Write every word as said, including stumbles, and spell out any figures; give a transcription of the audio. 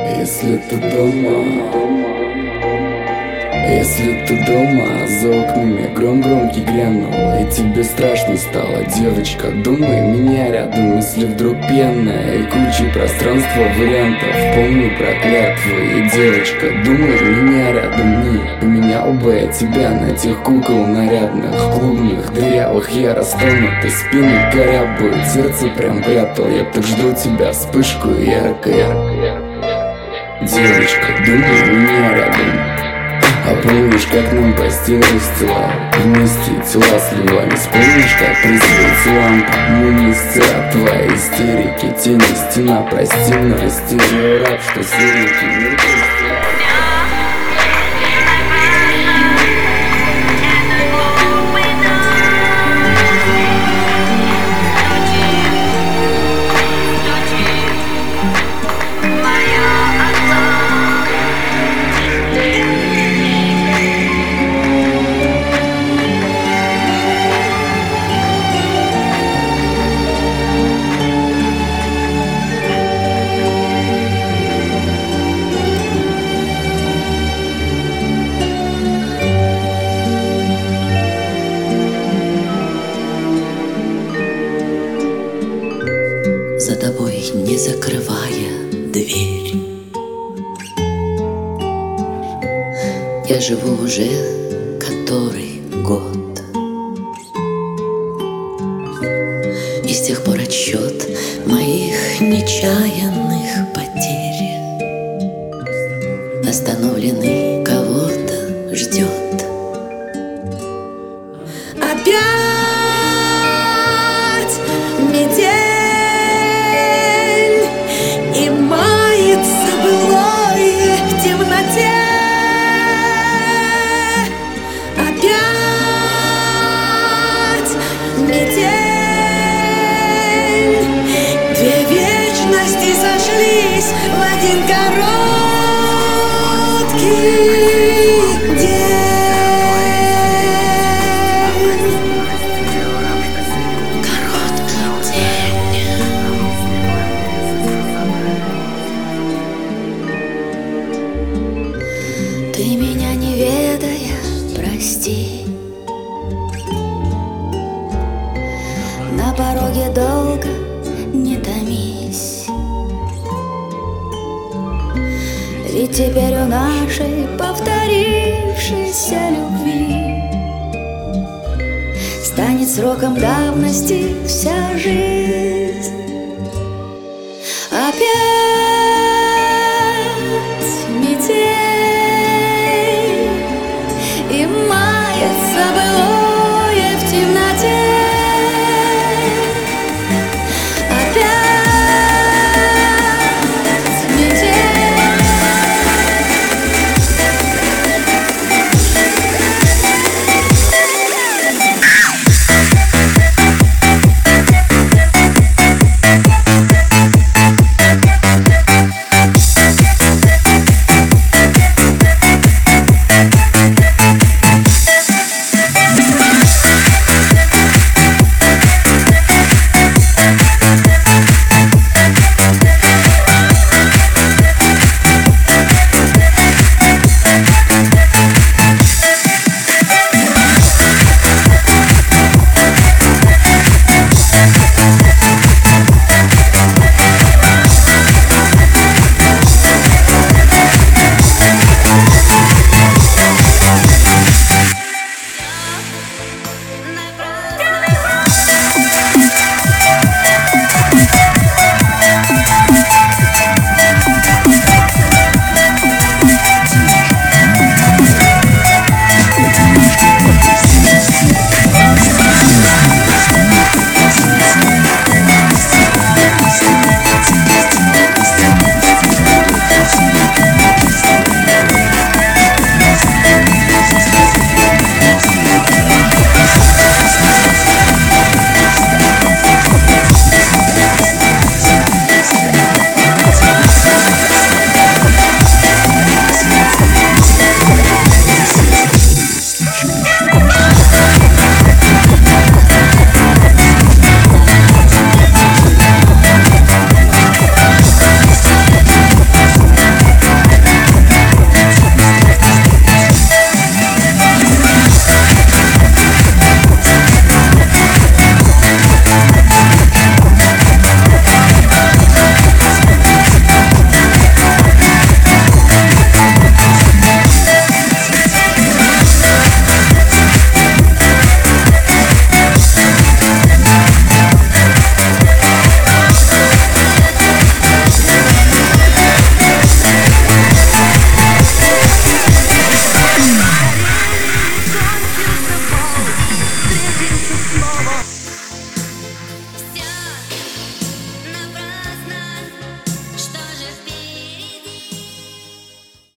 Если ты дома, если ты дома, за окнами гром громкий грянул, и тебе страшно стало, девочка, думай, меня рядом. Если вдруг пенная и куча пространства вариантов, помни про клятвы. И девочка, думай, меня рядом не поменял бы я тебя на тех кукол нарядных, клубных, дырявых, яростонутых, спины горя будет, сердце прям прятал. Я так жду тебя, вспышку ярко-ярко. Девочка, думай, меня рядом. А помнишь, как нам постелились тела, вместе тела сливались? Помнишь, как при свете ламп мы не стира твои истерики, тени, стена, прости, но я стереораб, что серенький мир простирает. За тобой не закрывая дверь, я живу уже который год, и с тех пор отсчет моих нечаянных потерь остановленный кого-то ждет. Опять метель и мается былое в темноте. Опять метель, две вечности сошлись в один короткий день. Ты меня не ведая, прости, на пороге долго не томись, ведь теперь у нашей повторившейся любви станет сроком давности вся жизнь. Опять метель и мается было